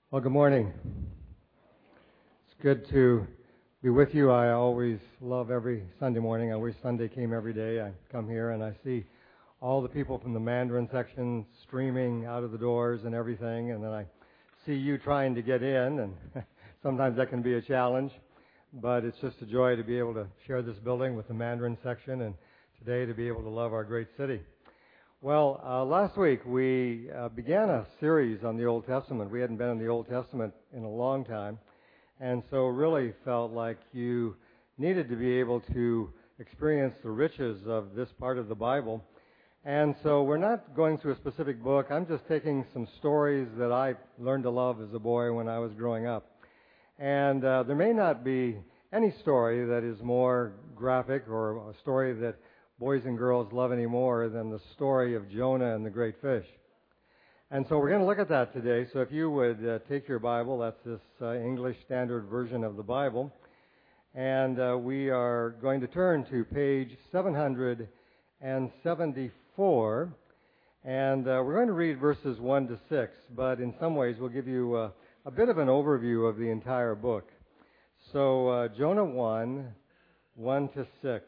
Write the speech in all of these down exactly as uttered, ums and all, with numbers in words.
Well, good morning. It's good to be with you. I always love every Sunday morning. I wish Sunday came every day. I come here and I see all the people from the Mandarin section streaming out of the doors and everything, and then I see you trying to get in, and sometimes that can be a challenge, but it's just a joy to be able to share this building with the Mandarin section and today to be able to love our great city. Well, uh, last week we uh, began a series on the Old Testament. We hadn't been in the Old Testament in a long time, and so really felt like you needed to be able to experience the riches of this part of the Bible. And so we're not going through a specific book. I'm just taking some stories that I learned to love as a boy when I was growing up. And uh, there may not be any story that is more graphic or a story that boys and girls love any more than the story of Jonah and the great fish. And so we're going to look at that today. So if you would uh, take your Bible, that's this uh, English Standard Version of the Bible, and uh, we are going to turn to page seven hundred seventy-four, and uh, we're going to read verses one to six, but in some ways we'll give you uh, a bit of an overview of the entire book. So uh, Jonah one, one to six.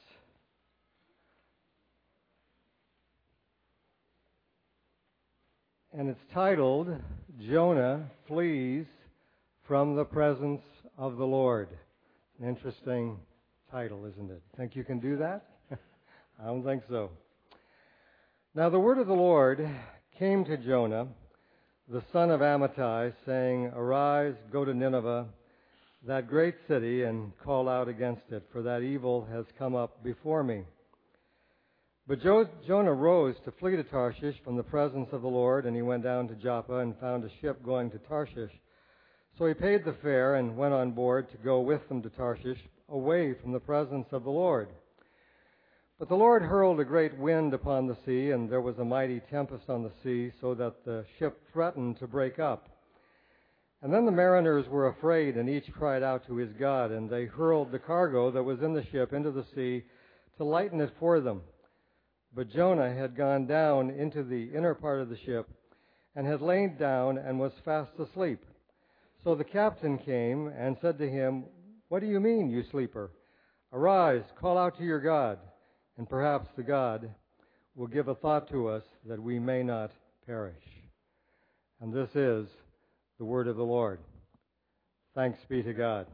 And it's titled, Jonah Flees from the Presence of the Lord. An interesting title, isn't it? Think you can do that? I don't think so. Now the word of the Lord came to Jonah, the son of Amittai, saying, Arise, go to Nineveh, that great city, and call out against it, for that evil has come up before me. But jo- Jonah rose to flee to Tarshish from the presence of the Lord, and he went down to Joppa and found a ship going to Tarshish. So he paid the fare and went on board to go with them to Tarshish, away from the presence of the Lord. But the Lord hurled a great wind upon the sea, and there was a mighty tempest on the sea, so that the ship threatened to break up. And then the mariners were afraid, and each cried out to his God, and they hurled the cargo that was in the ship into the sea to lighten it for them. But Jonah had gone down into the inner part of the ship and had lain down and was fast asleep. So the captain came and said to him, What do you mean, you sleeper? Arise, call out to your God, and perhaps the God will give a thought to us that we may not perish. And this is the word of the Lord. Thanks be to God.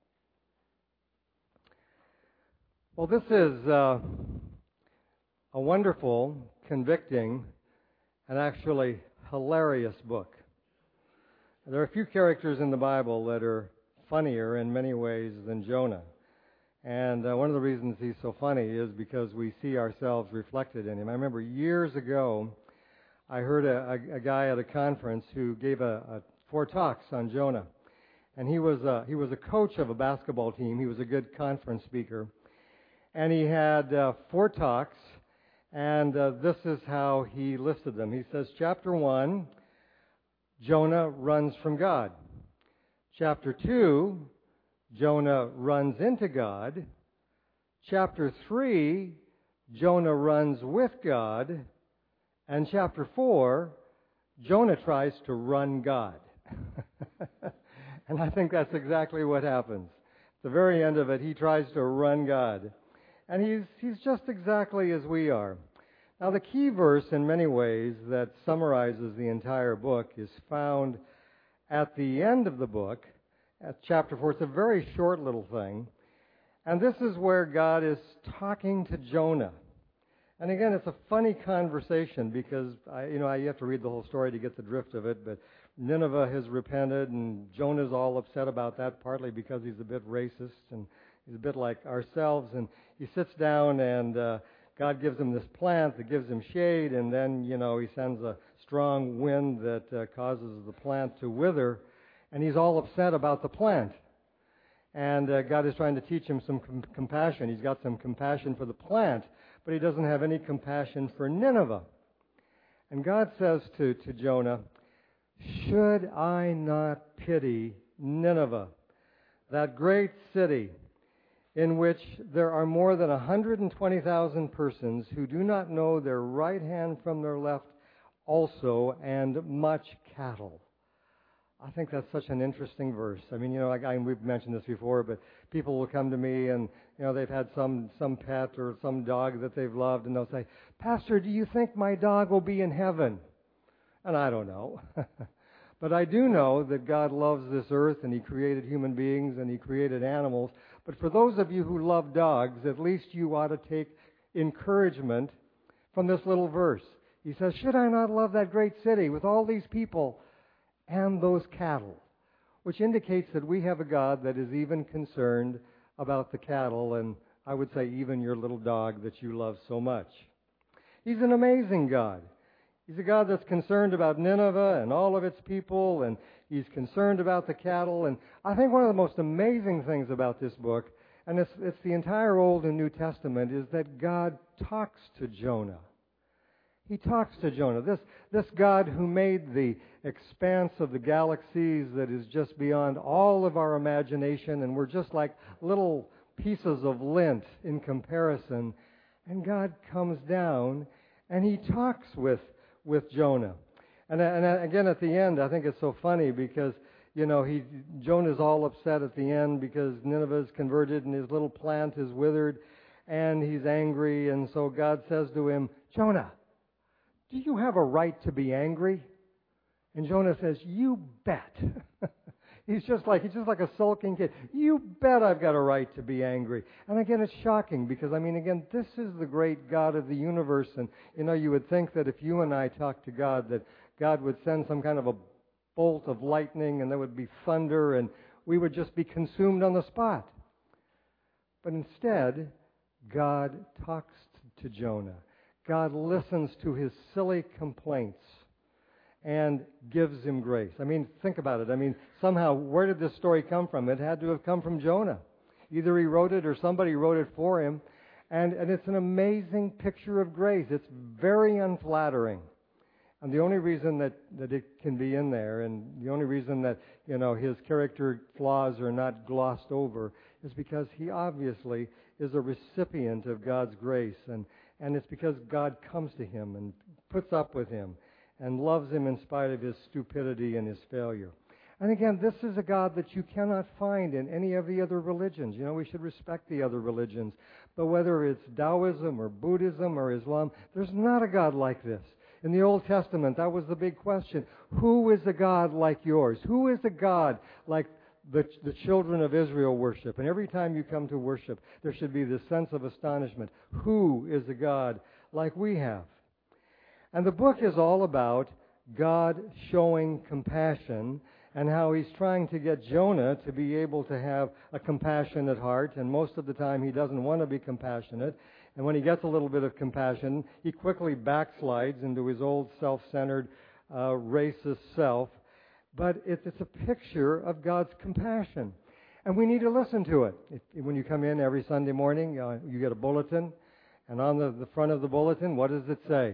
Well, this is Uh, a wonderful, convicting, and actually hilarious book. There are a few characters in the Bible that are funnier in many ways than Jonah. And uh, one of the reasons he's so funny is because we see ourselves reflected in him. I remember years ago, I heard a, a, a guy at a conference who gave a, a four talks on Jonah. And he was a, he was a coach of a basketball team. He was a good conference speaker. And he had uh, four talks. And uh, this is how he listed them. He says, Chapter one, Jonah runs from God. Chapter two, Jonah runs into God. Chapter three, Jonah runs with God. And chapter four, Jonah tries to run God. And I think that's exactly what happens. At the very end of it, he tries to run God. And he's he's just exactly as we are. Now, the key verse in many ways that summarizes the entire book is found at the end of the book, at chapter four. It's a very short little thing. And this is where God is talking to Jonah. And again, it's a funny conversation because, I, you know, I, you have to read the whole story to get the drift of it, but Nineveh has repented, and Jonah's all upset about that, partly because he's a bit racist, and he's a bit like ourselves, and he sits down, and uh, God gives him this plant that gives him shade, and then, you know, he sends a strong wind that uh, causes the plant to wither, and he's all upset about the plant. And uh, God is trying to teach him some com- compassion. He's got some compassion for the plant, but he doesn't have any compassion for Nineveh. And God says to, to Jonah, Should I not pity Nineveh, that great city, in which there are more than one hundred twenty thousand persons who do not know their right hand from their left also, and much cattle? I think that's such an interesting verse. I mean, you know, like I, we've mentioned this before, but people will come to me and, you know, they've had some, some pet or some dog that they've loved, and they'll say, Pastor, do you think my dog will be in heaven? And I don't know. But I do know that God loves this earth, and He created human beings, and He created animals. But for those of you who love dogs, at least you ought to take encouragement from this little verse. He says, should I not love that great city with all these people and those cattle? Which indicates that we have a God that is even concerned about the cattle, and I would say even your little dog that you love so much. He's an amazing God. He's a God that's concerned about Nineveh and all of its people, and He's concerned about the cattle. And I think one of the most amazing things about this book, and it's, it's the entire Old and New Testament, is that God talks to Jonah. He talks to Jonah. This, this God who made the expanse of the galaxies that is just beyond all of our imagination, and we're just like little pieces of lint in comparison. And God comes down and He talks with, with Jonah. And, and again, at the end, I think it's so funny because, you know, he Jonah's all upset at the end because Nineveh is converted and his little plant is withered, and he's angry. And so God says to him, Jonah, do you have a right to be angry? And Jonah says, you bet. He's just like he's just like a sulking kid. You bet I've got a right to be angry. And again, it's shocking because, I mean, again, this is the great God of the universe. And, you know, you would think that if you and I talked to God, that God would send some kind of a bolt of lightning and there would be thunder and we would just be consumed on the spot. But instead, God talks to Jonah. God listens to his silly complaints and gives him grace. I mean, think about it. I mean, somehow, where did this story come from? It had to have come from Jonah. Either he wrote it or somebody wrote it for him. And, and it's an amazing picture of grace. It's very unflattering. And the only reason that, that it can be in there, and the only reason that, you know, his character flaws are not glossed over, is because he obviously is a recipient of God's grace. And, and it's because God comes to him and puts up with him and loves him in spite of his stupidity and his failure. And again, this is a God that you cannot find in any of the other religions. You know, we should respect the other religions. But whether it's Taoism or Buddhism or Islam, there's not a God like this. In the Old Testament, that was the big question. Who is a God like yours? Who is a God like the, the children of Israel worship? And every time you come to worship, there should be this sense of astonishment. Who is a God like we have? And the book is all about God showing compassion and how He's trying to get Jonah to be able to have a compassionate heart. And most of the time he doesn't want to be compassionate. And when he gets a little bit of compassion, he quickly backslides into his old self-centered, uh, racist self. But it's, it's a picture of God's compassion. And we need to listen to it. If, when you come in every Sunday morning, uh, you get a bulletin. And on the, the front of the bulletin, what does it say?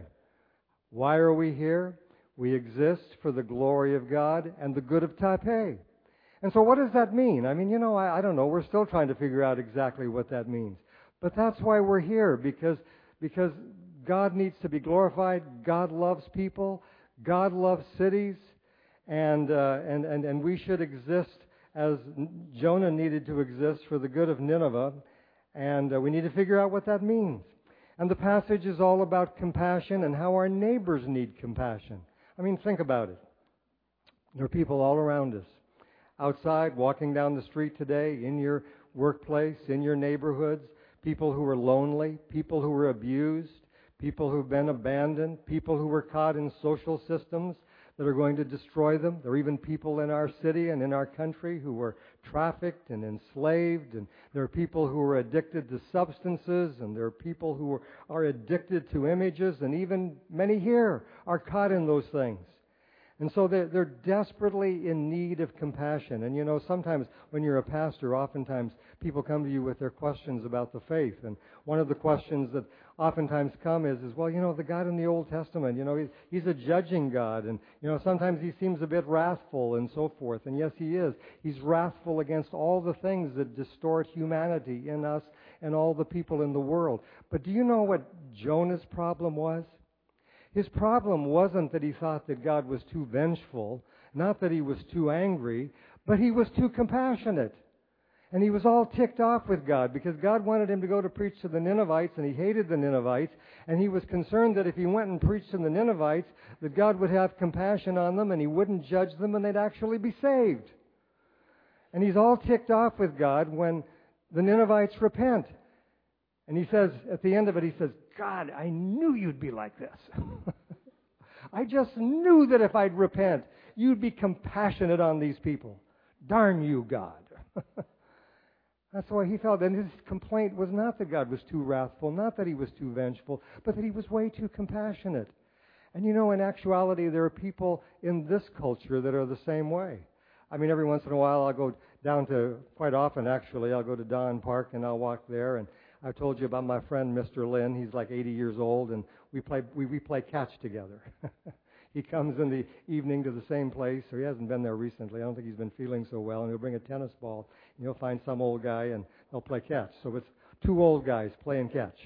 Why are we here? We exist for the glory of God and the good of Taipei. And so what does that mean? I mean, you know, I, I don't know. We're still trying to figure out exactly what that means. But that's why we're here, because, because God needs to be glorified. God loves people. God loves cities. And, uh, and, and, and we should exist as Jonah needed to exist for the good of Nineveh. And uh, we need to figure out what that means. And the passage is all about compassion and how our neighbors need compassion. I mean, think about it. There are people all around us. Outside, walking down the street today, in your workplace, in your neighborhoods, people who are lonely, people who are abused, people who've been abandoned, people who were caught in social systems that are going to destroy them. There are even people in our city and in our country who were trafficked and enslaved, and there are people who are addicted to substances, and there are people who are, are addicted to images, and even many here are caught in those things. And so they're, they're desperately in need of compassion. And you know, sometimes when you're a pastor, oftentimes people come to you with their questions about the faith. And one of the questions that oftentimes come is, is well, you know, the God in the Old Testament, you know, he's, he's a judging God. And, you know, sometimes he seems a bit wrathful and so forth. And yes, he is. He's wrathful against all the things that distort humanity in us and all the people in the world. But do you know what Jonah's problem was? His problem wasn't that he thought that God was too vengeful Not that he was too angry, but he was too compassionate. And he was all ticked off with God because God wanted him to go to preach to the Ninevites, and he hated the Ninevites, and he was concerned that if he went and preached to the Ninevites, that God would have compassion on them and he wouldn't judge them and they'd actually be saved. And he's all ticked off with God when the Ninevites repent. And he says, at the end of it, he says, God, I knew you'd be like this. I just knew that if I'd repent, you'd be compassionate on these people. Darn you, God. That's why he felt. And his complaint was not that God was too wrathful, not that he was too vengeful, but that he was way too compassionate. And you know, in actuality, there are people in this culture that are the same way. I mean, every once in a while, I'll go down to, quite often actually, I'll go to Don Park and I'll walk there. And I've told you about my friend, Mister Lynn. He's like eighty years old, and we play we, we play catch together. He comes in the evening to the same place, or he hasn't been there recently. I don't think he's been feeling so well, and he'll bring a tennis ball, and he'll find some old guy, and they'll play catch. So it's two old guys playing catch.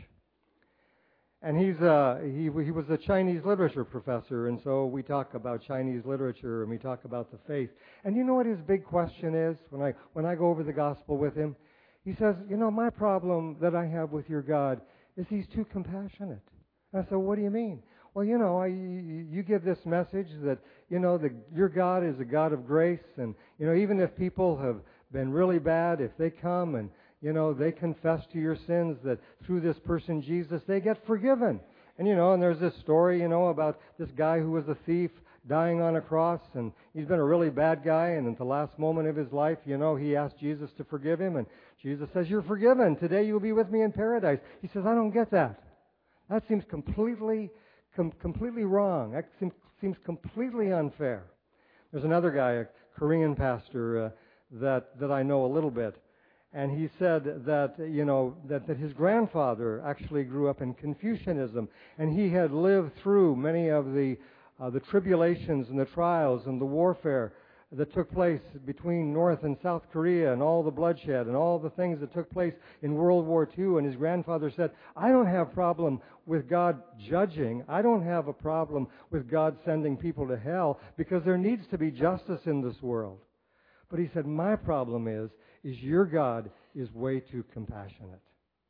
And he's uh, he he was a Chinese literature professor, and so we talk about Chinese literature, and we talk about the faith. And you know what his big question is when I when I go over the gospel with him? He says, you know, my problem that I have with your God is he's too compassionate. And I said, what do you mean? Well, you know, I, you give this message that, you know, the, your God is a God of grace, and, you know, even if people have been really bad, if they come and, you know, they confess to your sins, that through this person, Jesus, they get forgiven. And, you know, and there's this story, you know, about this guy who was a thief dying on a cross, and he's been a really bad guy, and at the last moment of his life, you know, he asked Jesus to forgive him, and Jesus says, you're forgiven. Today you will be with me in paradise. He says, I don't get that. That seems completely Com- completely wrong. That seems, seems completely unfair. There's another guy, a Korean pastor, uh, that that I know a little bit, and he said that you know that, that his grandfather actually grew up in Confucianism, and he had lived through many of the uh, the tribulations and the trials and the warfare that took place between North and South Korea, and all the bloodshed and all the things that took place in World War Two. And his grandfather said, I don't have a problem with God judging. I don't have a problem with God sending people to hell, because there needs to be justice in this world. But he said, my problem is, is your God is way too compassionate.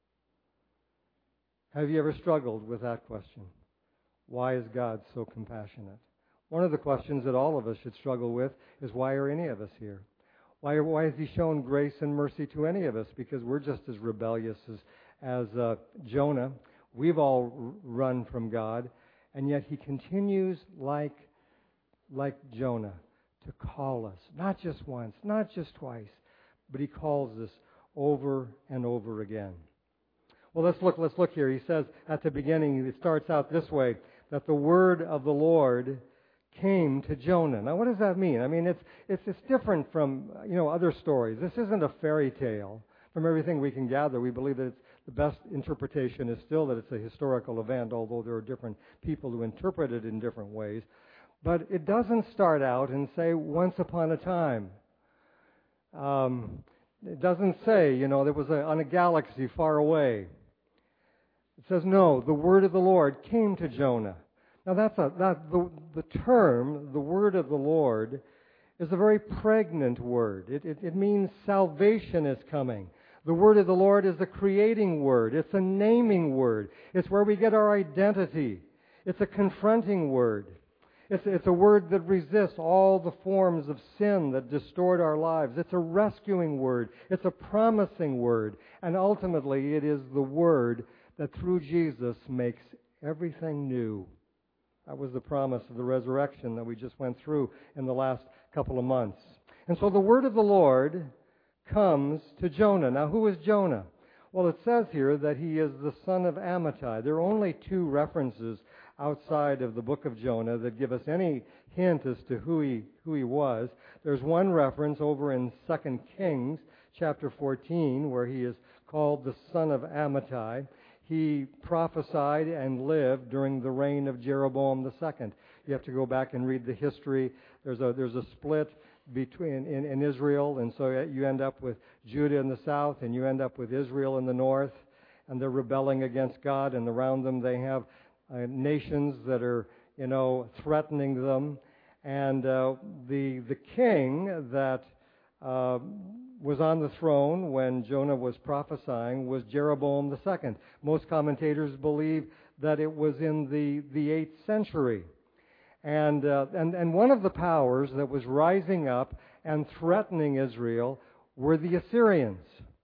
Have you ever struggled with that question? Why is God so compassionate? One of the questions that all of us should struggle with is, why are any of us here? Why, why has he shown grace and mercy to any of us? Because we're just as rebellious as, as uh, Jonah. We've all r- run from God, and yet he continues like, like Jonah to call us, not just once, not just twice, but he calls us over and over again. Well, let's look, let's look here. He says at the beginning, it starts out this way, that the word of the Lord came to Jonah. Now, what does that mean? I mean, it's it's it's different from, you know, other stories. This isn't a fairy tale. From everything we can gather, we believe that it's, the best interpretation is still that it's a historical event, although there are different people who interpret it in different ways. But it doesn't start out and say, once upon a time. Um, it doesn't say, you know, there was a, on a galaxy far away. It says, no, the word of the Lord came to Jonah. Now, that's a, that, the, the term, the word of the Lord, is a very pregnant word. It, it, it means salvation is coming. The word of the Lord is a creating word. It's a naming word. It's where we get our identity. It's a confronting word. It's, it's a word that resists all the forms of sin that distort our lives. It's a rescuing word. It's a promising word. And ultimately, it is the word that through Jesus makes everything new. That was the promise of the resurrection that we just went through in the last couple of months. And so the word of the Lord comes to Jonah. Now, who is Jonah? Well, it says here that he is the son of Amittai. There are only two references outside of the book of Jonah that give us any hint as to who he who he was. There's one reference over in Second Kings chapter fourteen where he is called the son of Amittai. He prophesied and lived during the reign of Jeroboam the second. You have to go back and read the history. There's a there's a split between in, in Israel, and so you end up with Judah in the south, and you end up with Israel in the north, and they're rebelling against God, and around them they have uh, nations that are, you know, threatening them. And uh, the the king that uh, was on the throne when Jonah was prophesying was Jeroboam the second. Most commentators believe that it was in the, the eighth century. And, uh, and, and one of the powers that was rising up and threatening Israel were the Assyrians.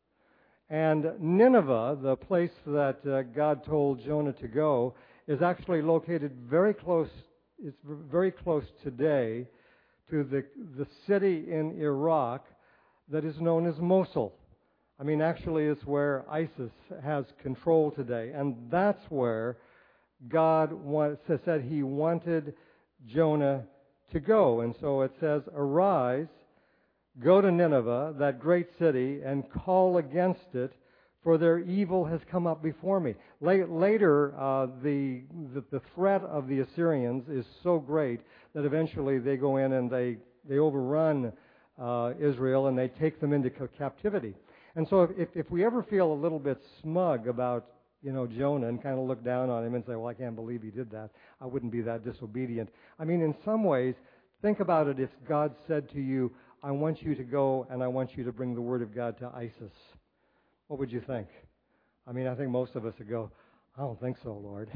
And Nineveh, the place that uh, God told Jonah to go, is actually located very close, it's very close today to the, the city in Iraq that is known as Mosul. I mean, actually it's where ISIS has control today. And that's where God want, said he wanted Jonah to go. And so it says, "Arise, go to Nineveh, that great city, and call against it, for their evil has come up before me." Later, uh, the, the the threat of the Assyrians is so great that eventually they go in and they, they overrun uh, Israel and they take them into captivity. And so if, if we ever feel a little bit smug about, you know, Jonah and kind of look down on him and say, well, I can't believe he did that, I wouldn't be that disobedient. I mean, in some ways, think about it if God said to you, I want you to go and I want you to bring the Word of God to ISIS. What would you think? I mean, I think most of us would go, I don't think so, Lord.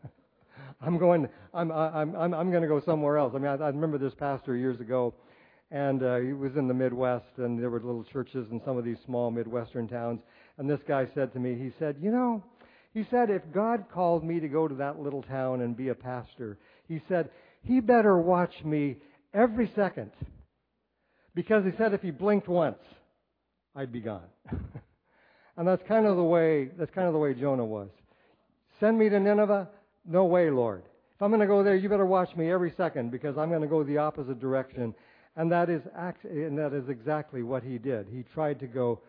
I'm going, I'm, I'm, I'm, I'm going to go somewhere else. I mean, I, I remember this pastor years ago, and uh, he was in the Midwest, and there were little churches in some of these small Midwestern towns, and this guy said to me, he said, you know, he said, if God called me to go to that little town and be a pastor, he said, he better watch me every second. Because he said if he blinked once, I'd be gone. And that's kind of the way that's kind of the way Jonah was. Send me to Nineveh? No way, Lord. If I'm going to go there, you better watch me every second because I'm going to go the opposite direction. And that is act, and that is exactly what he did. He tried to go.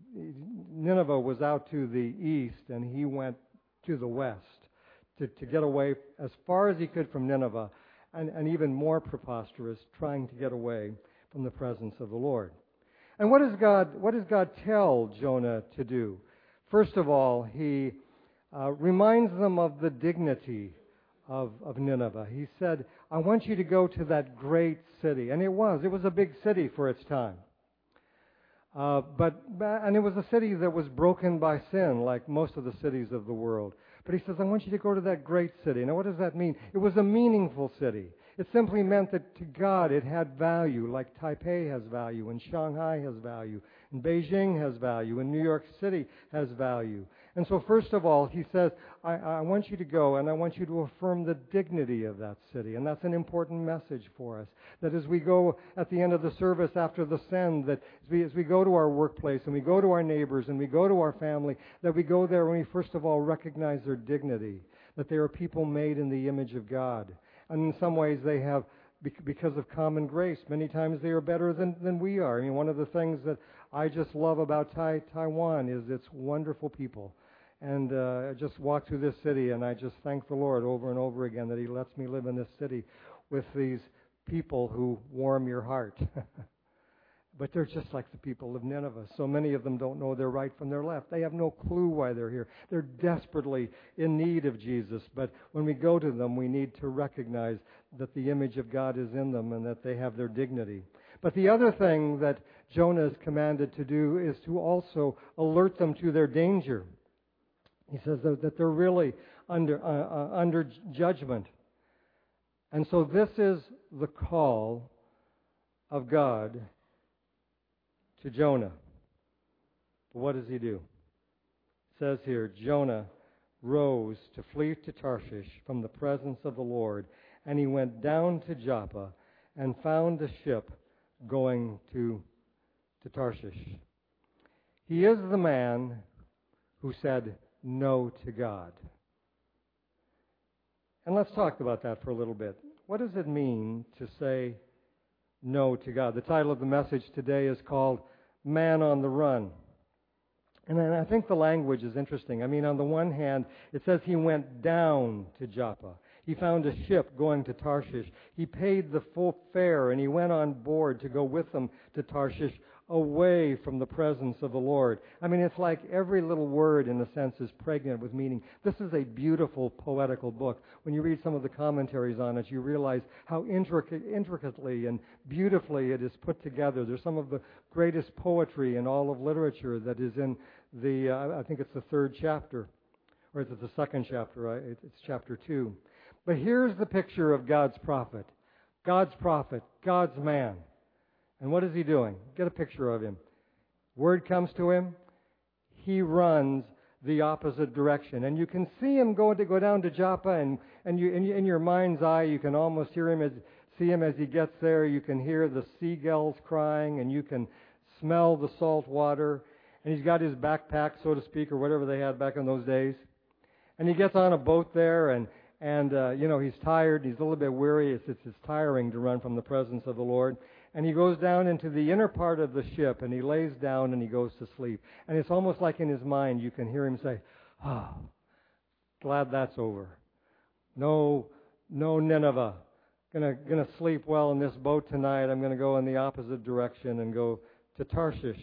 Nineveh was out to the east, and he went to the west to, to get away as far as he could from Nineveh, and, and even more preposterous, trying to get away from the presence of the Lord. And what does God, what does God tell Jonah to do? First of all, he uh, reminds them of the dignity of, of Nineveh. He said, I want you to go to that great city. And it was. It was a big city for its time. Uh, but and it was a city that was broken by sin, like most of the cities of the world. But he says, I want you to go to that great city. Now, what does that mean? It was a meaningful city. It simply meant that to God it had value, like Taipei has value, and Shanghai has value, and Beijing has value, and New York City has value. And so first of all, he says, I, I want you to go, and I want you to affirm the dignity of that city. And that's an important message for us, that as we go at the end of the service after the send, that as we, as we go to our workplace, and we go to our neighbors, and we go to our family, that we go there and we first of all recognize their dignity, that they are people made in the image of God. And in some ways they have, because of common grace, many times they are better than, than we are. I mean, one of the things that I just love about Tai Taiwan is its wonderful people. And uh, I just walk through this city and I just thank the Lord over and over again that He lets me live in this city with these people who warm your heart. But they're just like the people of Nineveh. So many of them don't know their right from their left. They have no clue why they're here. They're desperately in need of Jesus. But when we go to them, we need to recognize that the image of God is in them and that they have their dignity. But the other thing that Jonah is commanded to do is to also alert them to their danger. He says that they're really under, uh, uh, under judgment. And so this is the call of God to Jonah. But what does he do? It says here, Jonah rose to flee to Tarshish from the presence of the Lord, and he went down to Joppa and found a ship going to, to Tarshish. He is the man who said no to God. And let's talk about that for a little bit. What does it mean to say no to God? The title of the message today is called Man on the Run. And then I think the language is interesting. I mean, on the one hand, it says he went down to Joppa. He found a ship going to Tarshish. He paid the full fare, and he went on board to go with them to Tarshish, away from the presence of the Lord. I mean, it's like every little word, in a sense, is pregnant with meaning. This is a beautiful, poetical book. When you read some of the commentaries on it, you realize how intricate, intricately and beautifully it is put together. There's some of the greatest poetry in all of literature that is in the, uh, I think it's the third chapter, or is it the second chapter? Right? It's chapter two. But here's the picture of God's prophet. God's prophet, God's man. And what is he doing? Get a picture of him. Word comes to him. He runs the opposite direction. And you can see him going to go down to Joppa, and, and you, in, in your mind's eye, you can almost hear him as, see him as he gets there. You can hear the seagulls crying, and you can smell the salt water. And he's got his backpack, so to speak, or whatever they had back in those days. And he gets on a boat there, and, and uh, you know, he's tired. He's a little bit weary. It's, it's, it's tiring to run from the presence of the Lord. And he goes down into the inner part of the ship, and he lays down and he goes to sleep. And it's almost like in his mind you can hear him say, "Oh, glad that's over. No, no Nineveh. Gonna, gonna sleep well in this boat tonight. I'm gonna go in the opposite direction and go to Tarshish."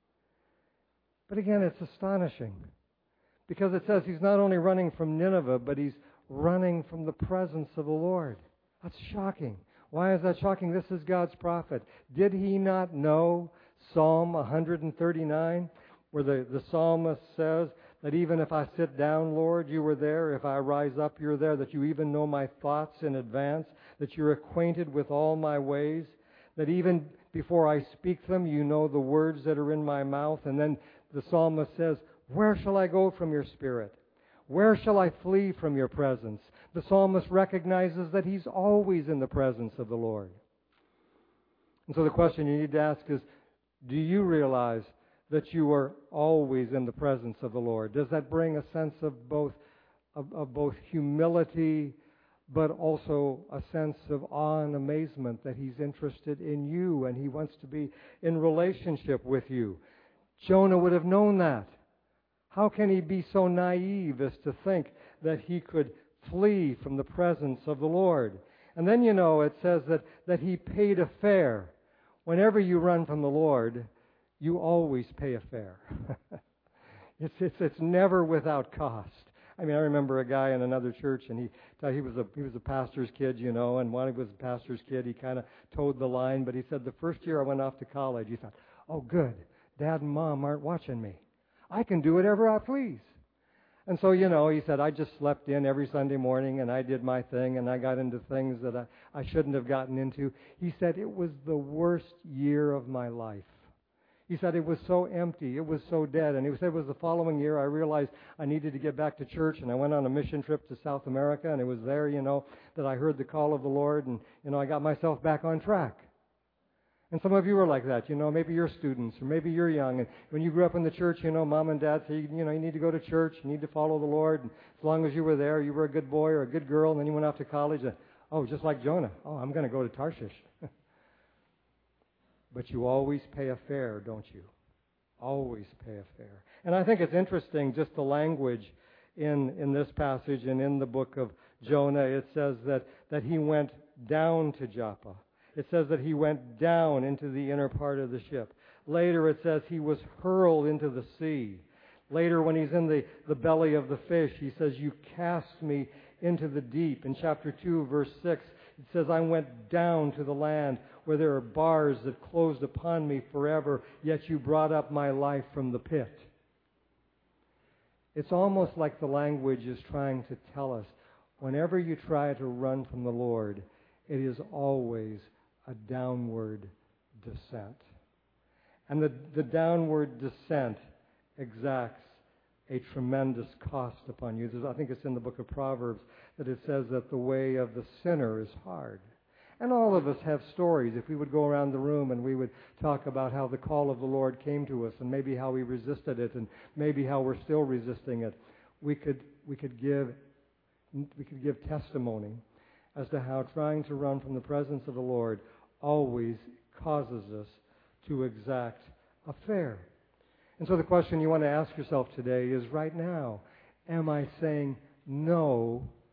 But again, it's astonishing, because it says he's not only running from Nineveh, but he's running from the presence of the Lord. That's shocking. Why is that shocking? This is God's prophet. Did he not know Psalm one thirty-nine, where the, the psalmist says that even if I sit down, Lord, you were there. If I rise up, you're there. That you even know my thoughts in advance. That you're acquainted with all my ways. That even before I speak them, you know the words that are in my mouth. And then the psalmist says, where shall I go from your spirit? Where shall I flee from your presence? The psalmist recognizes that he's always in the presence of the Lord. And so the question you need to ask is, do you realize that you are always in the presence of the Lord? Does that bring a sense of both of, of both humility, but also a sense of awe and amazement that he's interested in you and he wants to be in relationship with you? Jonah would have known that. How can he be so naive as to think that he could flee from the presence of the Lord? And then, you know, it says that, that he paid a fare. Whenever you run from the Lord, you always pay a fare. it's, it's, it's never without cost. I mean, I remember a guy in another church, and he he was a he was a pastor's kid, you know, and when he was a pastor's kid, he kind of towed the line. But he said, the first year I went off to college, he thought, oh, good, Dad and Mom aren't watching me. I can do whatever I please. And so, you know, he said, I just slept in every Sunday morning, and I did my thing, and I got into things that I, I shouldn't have gotten into. He said, it was the worst year of my life. He said, it was so empty. It was so dead. And he said, it was the following year I realized I needed to get back to church, and I went on a mission trip to South America, and it was there, you know, that I heard the call of the Lord, and, you know, I got myself back on track. And some of you are like that, you know, maybe you're students, or maybe you're young, and when you grew up in the church, you know, Mom and Dad say, you know, you need to go to church, you need to follow the Lord, and as long as you were there, you were a good boy or a good girl, and then you went off to college, and, oh, just like Jonah, oh, I'm going to go to Tarshish. But you always pay a fare, don't you? Always pay a fare. And I think it's interesting, just the language in, in this passage and in the book of Jonah. It says that, that he went down to Joppa. It says that he went down into the inner part of the ship. Later it says he was hurled into the sea. Later when he's in the, the belly of the fish, he says, you cast me into the deep. In chapter two, verse six, it says, I went down to the land where there are bars that closed upon me forever, yet you brought up my life from the pit. It's almost like the language is trying to tell us, whenever you try to run from the Lord, it is always a downward descent. And the, the downward descent exacts a tremendous cost upon you. There's, I think it's in the book of Proverbs that it says that the way of the sinner is hard. And all of us have stories. If we would go around the room and we would talk about how the call of the Lord came to us and maybe how we resisted it and maybe how we're still resisting it, we could we could give we could give testimony as to how trying to run from the presence of the Lord always causes us to exact a fare. And so the question you want to ask yourself today is, right now, am I saying no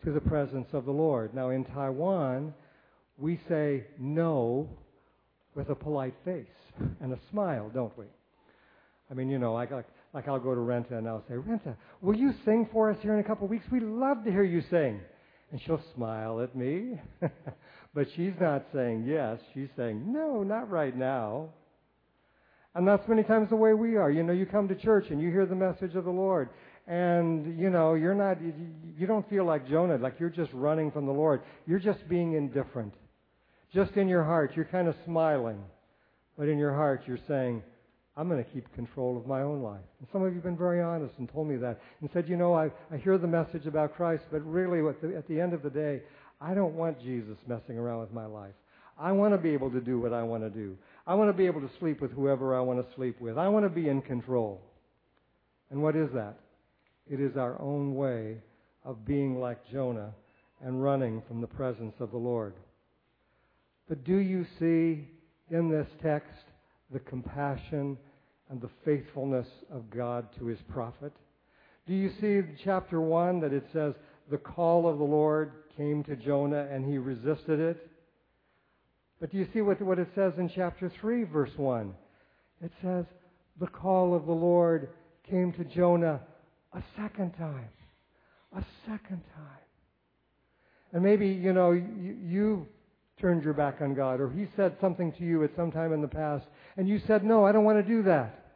to the presence of the Lord. Now, in Taiwan, we say no with a polite face and a smile, don't we? I mean, you know, like, like, like I'll go to Renta and I'll say, Renta, will you sing for us here in a couple of weeks? We'd love to hear you sing. And she'll smile at me. But she's not saying yes. She's saying, no, not right now. And that's many times the way we are. You know, you come to church and you hear the message of the Lord. And, you know, you're not, you, you don't feel like Jonah, like you're just running from the Lord. You're just being indifferent. Just in your heart, you're kind of smiling. But in your heart, you're saying, I'm going to keep control of my own life. And some of you have been very honest and told me that. And said, you know, I, I hear the message about Christ, but really at the, at the end of the day, I don't want Jesus messing around with my life. I want to be able to do what I want to do. I want to be able to sleep with whoever I want to sleep with. I want to be in control. And what is that? It is our own way of being like Jonah and running from the presence of the Lord. But do you see in this text the compassion and the faithfulness of God to His prophet? Do you see in chapter one that it says, the call of the Lord came to Jonah and he resisted it? But do you see what, what it says in chapter three, verse one? It says, the call of the Lord came to Jonah a second time. A second time. And maybe, you know, you, you turned your back on God, or He said something to you at some time in the past, and you said, no, I don't want to do that.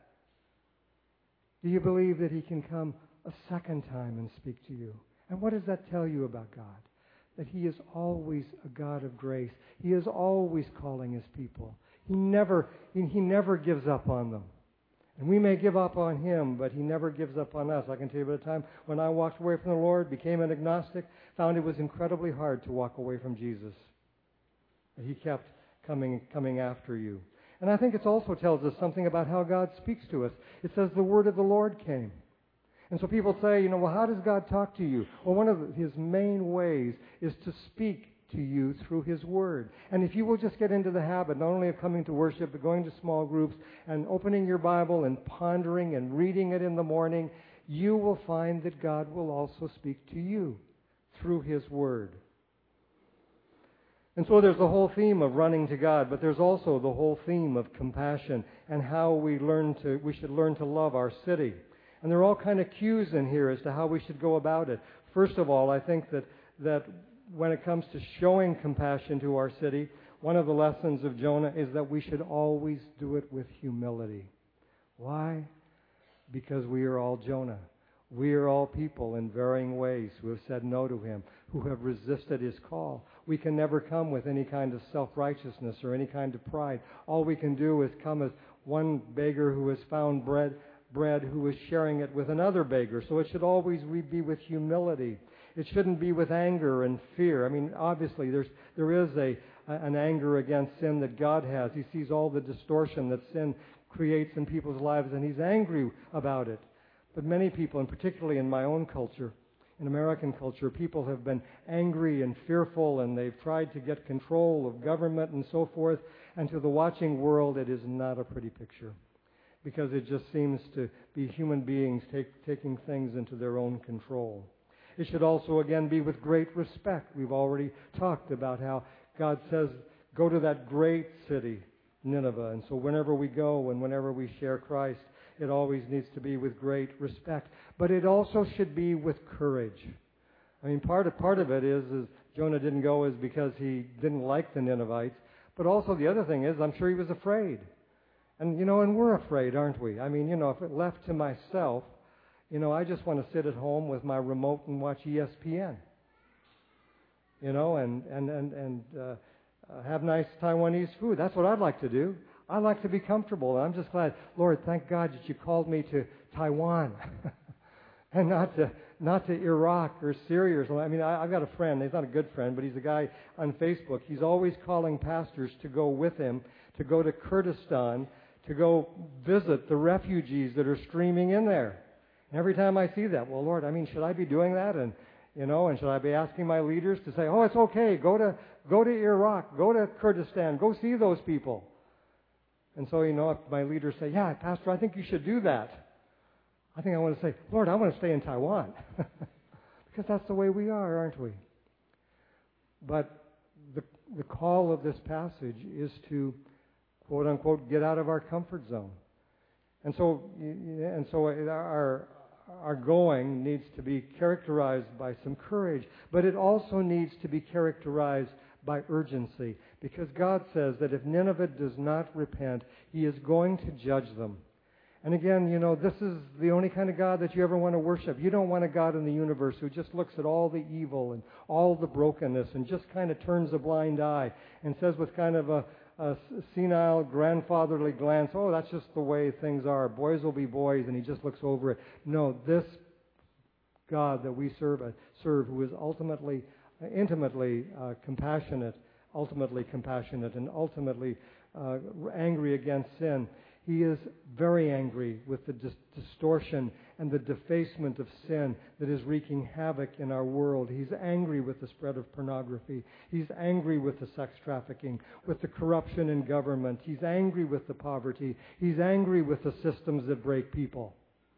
Do you believe that He can come a second time and speak to you? And what does that tell you about God? That He is always a God of grace. He is always calling His people. He never, he, he never gives up on them. And we may give up on Him, but He never gives up on us. I can tell you about a time when I walked away from the Lord, became an agnostic, found it was incredibly hard to walk away from Jesus. But He kept coming, coming after you. And I think it also tells us something about how God speaks to us. It says the word of the Lord came. And so people say, you know, well, how does God talk to you? Well, one of His main ways is to speak to you through His Word. And if you will just get into the habit, not only of coming to worship, but going to small groups and opening your Bible and pondering and reading it in the morning, you will find that God will also speak to you through His Word. And so there's the whole theme of running to God, but there's also the whole theme of compassion and how we learn to, we should learn to love our city. And there are all kind of cues in here as to how we should go about it. First of all, I think that, that when it comes to showing compassion to our city, one of the lessons of Jonah is that we should always do it with humility. Why? Because we are all Jonah. We are all people in varying ways who have said no to Him, who have resisted His call. We can never come with any kind of self-righteousness or any kind of pride. All we can do is come as one beggar who has found bread, bread who is sharing it with another beggar. So it should always be with humility. It shouldn't be with anger and fear. I mean, obviously, there's there is a an anger against sin that God has. He sees all the distortion that sin creates in people's lives, and He's angry about it. But many people, and particularly in my own culture, in American culture, people have been angry and fearful, and they've tried to get control of government and so forth. And to the watching world, it is not a pretty picture, because it just seems to be human beings take, taking things into their own control. It should also, again, be with great respect. We've already talked about how God says, go to that great city, Nineveh. And so whenever we go and whenever we share Christ, it always needs to be with great respect. But it also should be with courage. I mean, part of, part of it is, is Jonah didn't go is because he didn't like the Ninevites. But also the other thing is, I'm sure he was afraid. And, you know, and we're afraid, aren't we? I mean, you know, if it left to myself, you know, I just want to sit at home with my remote and watch E S P N. You know, and, and, and, and uh, uh, have nice Taiwanese food. That's what I'd like to do. I like to be comfortable. And I'm just glad, Lord, thank God that you called me to Taiwan and not to not to Iraq or Syria or something. I mean, I, I've got a friend. He's not a good friend, but he's a guy on Facebook. He's always calling pastors to go with him, to go to Kurdistan, to go visit the refugees that are streaming in there. And every time I see that, well, Lord, I mean, should I be doing that? And, you know, and should I be asking my leaders to say, oh, it's okay, go to go to Iraq, go to Kurdistan, go see those people. And so, you know, if my leaders say, yeah, Pastor, I think you should do that, I think I want to say, Lord, I want to stay in Taiwan. because that's the way we are, aren't we? But the, the call of this passage is to, quote unquote, get out of our comfort zone. And so, and so our, our going needs to be characterized by some courage, but it also needs to be characterized by urgency, because God says that if Nineveh does not repent, He is going to judge them. And again, you know, this is the only kind of God that you ever want to worship. You don't want a God in the universe who just looks at all the evil and all the brokenness and just kind of turns a blind eye and says with kind of a, a senile, grandfatherly glance, oh, that's just the way things are. Boys will be boys, and He just looks over it. No, this God that we serve, uh, serve who is ultimately, uh, intimately uh, compassionate, ultimately compassionate, and ultimately uh, angry against sin, He is very angry with the dis- distortion and the defacement of sin that is wreaking havoc in our world. He's angry with the spread of pornography. He's angry with the sex trafficking, with the corruption in government. He's angry with the poverty. He's angry with the systems that break people.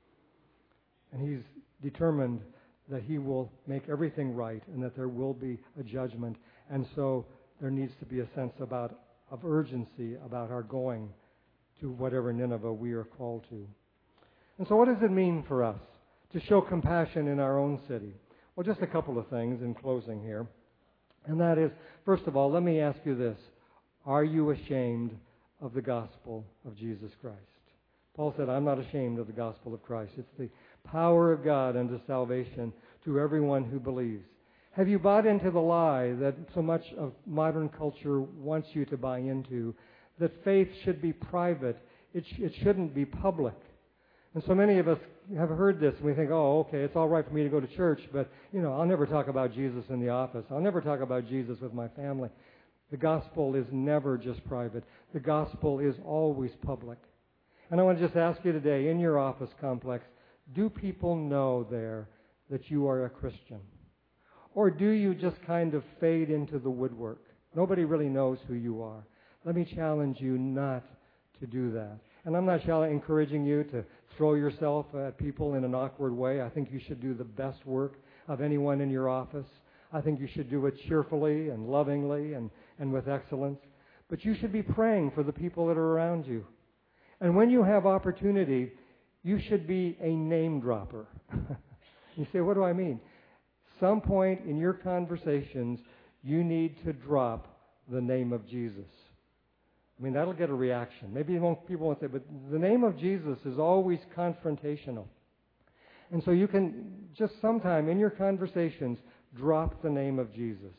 And He's determined that He will make everything right and that there will be a judgment. And so there needs to be a sense about of urgency about our going to whatever Nineveh we are called to. And so what does it mean for us to show compassion in our own city? Well, just a couple of things in closing here. And that is, first of all, let me ask you this. Are you ashamed of the gospel of Jesus Christ? Paul said, I'm not ashamed of the gospel of Christ. It's the power of God unto salvation to everyone who believes. Have you bought into the lie that so much of modern culture wants you to buy into, that faith should be private, it, sh- it shouldn't be public? And so many of us have heard this, and we think, oh, okay, it's all right for me to go to church, but, you know, I'll never talk about Jesus in the office. I'll never talk about Jesus with my family. The gospel is never just private. The gospel is always public. And I want to just ask you today, in your office complex, do people know there that you are a Christian? Or do you just kind of fade into the woodwork? Nobody really knows who you are. Let me challenge you not to do that. And I'm not encouraging you to throw yourself at people in an awkward way. I think you should do the best work of anyone in your office. I think you should do it cheerfully and lovingly and, and with excellence. But you should be praying for the people that are around you. And when you have opportunity, you should be a name dropper. You say, what do I mean? Some point in your conversations, you need to drop the name of Jesus. I mean, that'll get a reaction. Maybe won't, people won't say, but the name of Jesus is always confrontational. And so you can just sometime in your conversations drop the name of Jesus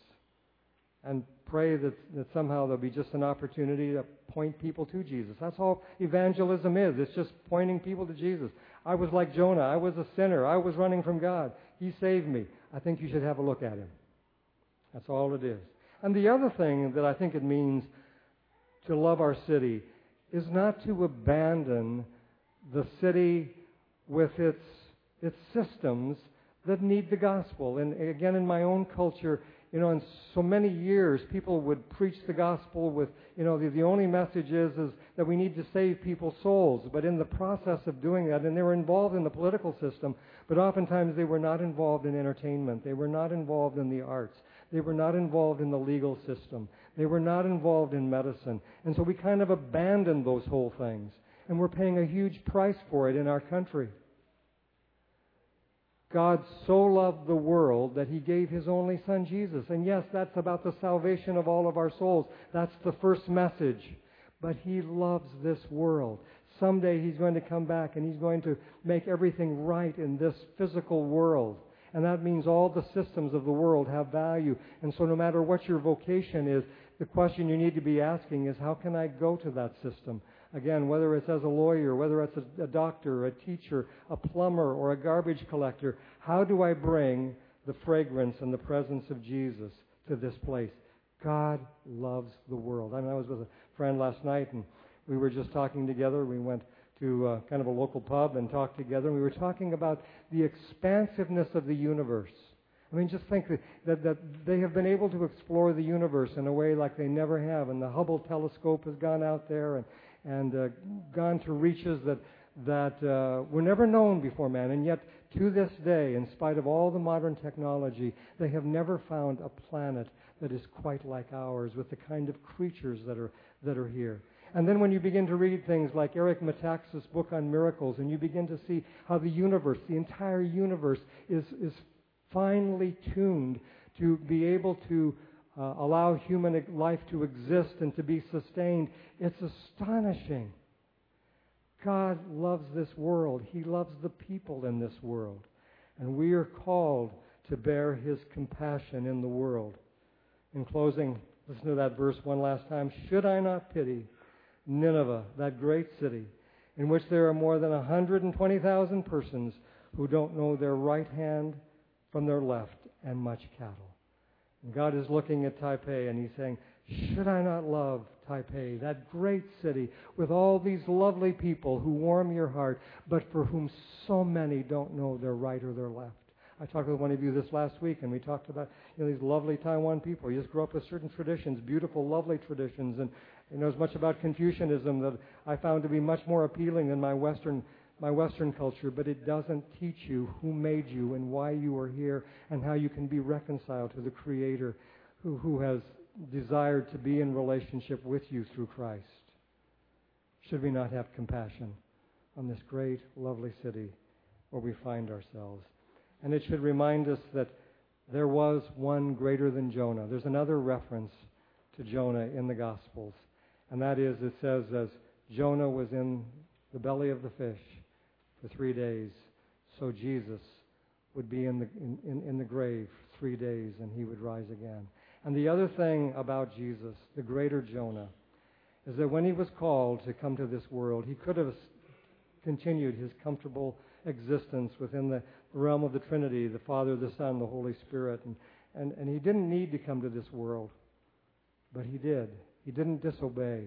and pray that, that somehow there'll be just an opportunity to point people to Jesus. That's all evangelism is. It's just pointing people to Jesus. I was like Jonah. I was a sinner. I was running from God. He saved me. I think you should have a look at Him. That's all it is. And the other thing that I think it means to love our city is not to abandon the city with its its systems that need the gospel. And again, in my own culture, you know, in so many years, people would preach the gospel with, you know, the, the only message is, is that we need to save people's souls. But in the process of doing that, and they were involved in the political system, but oftentimes they were not involved in entertainment. They were not involved in the arts. They were not involved in the legal system. They were not involved in medicine. And so we kind of abandoned those whole things. And we're paying a huge price for it in our country. God so loved the world that He gave His only Son, Jesus. And yes, that's about the salvation of all of our souls. That's the first message. But He loves this world. Someday He's going to come back and He's going to make everything right in this physical world. And that means all the systems of the world have value. And so no matter what your vocation is, the question you need to be asking is, how can I go to that system? Again, whether it's as a lawyer, whether it's a, a doctor, a teacher, a plumber, or a garbage collector, how do I bring the fragrance and the presence of Jesus to this place? God loves the world. I mean, I was with a friend last night, and we were just talking together. We went to uh, kind of a local pub and talked together, and we were talking about the expansiveness of the universe. I mean, just think that, that, that they have been able to explore the universe in a way like they never have, and the Hubble telescope has gone out there and, and uh, gone to reaches that that uh, were never known before man, and yet to this day, in spite of all the modern technology, they have never found a planet that is quite like ours with the kind of creatures that are that are here. And then when you begin to read things like Eric Metaxas' book on miracles, and you begin to see how the universe, the entire universe, is, is finely tuned to be able to uh, allow human life to exist and to be sustained, it's astonishing. God loves this world. He loves the people in this world. And we are called to bear His compassion in the world. In closing, listen to that verse one last time. Should I not pity Nineveh, that great city, in which there are more than one hundred twenty thousand persons who don't know their right hand from their left, and much cattle. And God is looking at Taipei and He's saying, should I not love Taipei, that great city with all these lovely people who warm your heart, but for whom so many don't know their right or their left? I talked with one of you this last week, and we talked about you know these lovely Taiwan people. You just grew up with certain traditions, beautiful, lovely traditions, and you know as much about Confucianism that I found to be much more appealing than my Western my Western culture. But it doesn't teach you who made you and why you are here, and how you can be reconciled to the Creator, who who has desired to be in relationship with you through Christ. Should we not have compassion on this great, lovely city where we find ourselves? And it should remind us that there was one greater than Jonah. There's another reference to Jonah in the Gospels, and that is, it says, as Jonah was in the belly of the fish for three days, so Jesus would be in the in, in, in the grave three days, and He would rise again. And the other thing about Jesus, the greater Jonah, is that when He was called to come to this world, He could have continued His comfortable existence within the realm of the Trinity, the Father, the Son, the Holy Spirit. And, and, and He didn't need to come to this world, but He did. He didn't disobey.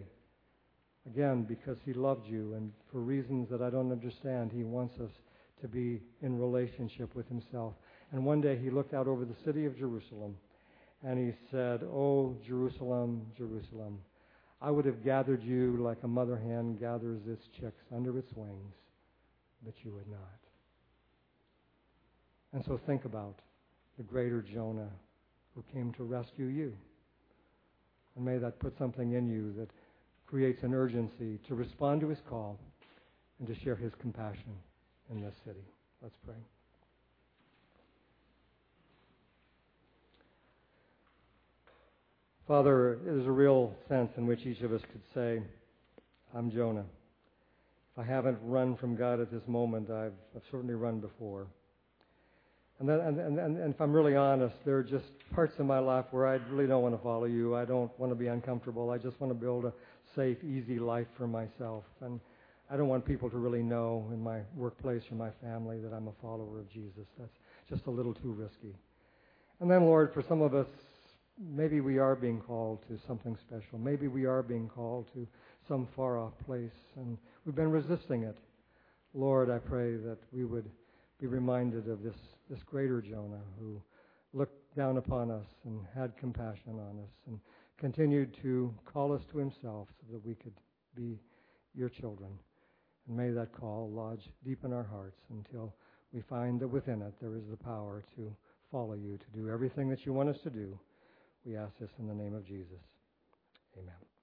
Again, because He loved you, and for reasons that I don't understand, He wants us to be in relationship with Himself. And one day He looked out over the city of Jerusalem, and He said, "Oh, Jerusalem, Jerusalem, I would have gathered you like a mother hen gathers its chicks under its wings, but you would not." And so think about the greater Jonah who came to rescue you. And may that put something in you that creates an urgency to respond to His call and to share His compassion in this city. Let's pray. Father, there's a real sense in which each of us could say, I'm Jonah. If I haven't run from God at this moment, I've, I've certainly run before. And, then, and, and, and if I'm really honest, there are just parts of my life where I really don't want to follow you. I don't want to be uncomfortable. I just want to build a safe, easy life for myself. And I don't want people to really know in my workplace or my family that I'm a follower of Jesus. That's just a little too risky. And then, Lord, for some of us, maybe we are being called to something special. Maybe we are being called to some far-off place, and we've been resisting it. Lord, I pray that we would be reminded of this, this greater Jonah who looked down upon us and had compassion on us and continued to call us to Himself so that we could be your children. And may that call lodge deep in our hearts until we find that within it there is the power to follow you, to do everything that you want us to do. We ask this in the name of Jesus. Amen.